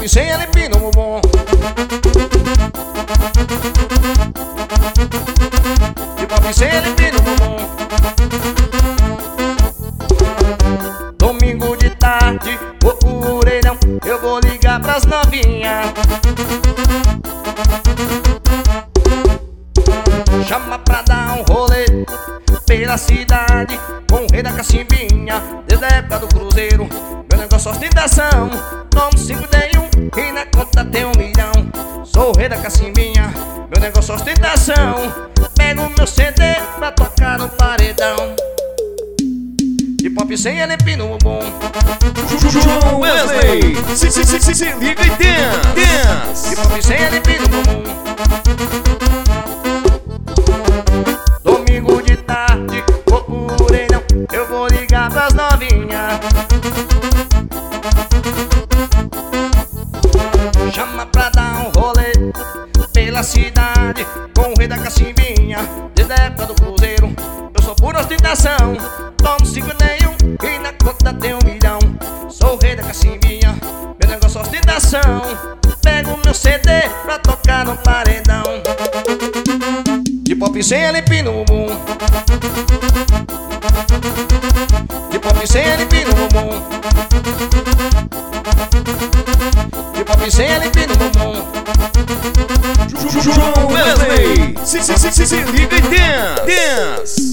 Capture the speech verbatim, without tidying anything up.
pop sem L P no bumbum. De pop sem L P no bumbum. Domingo de tarde, vou pro orelhão, eu vou ligar pras novinhas. Chama pra dar um rolê pela cidade com o rei da cacimbinha. Desde a época do cruzeiro, meu negócio é ostentação. Tomo cinco, dei um e na conta tem um milhão. Sou o rei da cacimbinha, meu negócio é ostentação. Pego meu C D pra tocar no paredão. De pop sem L P no bumbum. João Wesley, se, se, se, se, se liga e dance, dance. De pop sem L P no bumbum. Domingo de tarde, vou pro orelhão, eu vou ligar pras novinhas. Chama pra dar um rolê pela cidade com o rei da cacimbinha. Desde a época do cruzeiro, eu sou pura ostentação. Tomo cinco, nenhum e na conta tem um milhão. Sou o rei da cacimbinha, meu negócio é ostentação. Pego meu C D pra tocar no paredão. De pop sem L P no bumbum. De pop sem L P no bumbum. De pop sem L P no bumbum. João Wesley, se, se, se, se, se liga e dance, dance.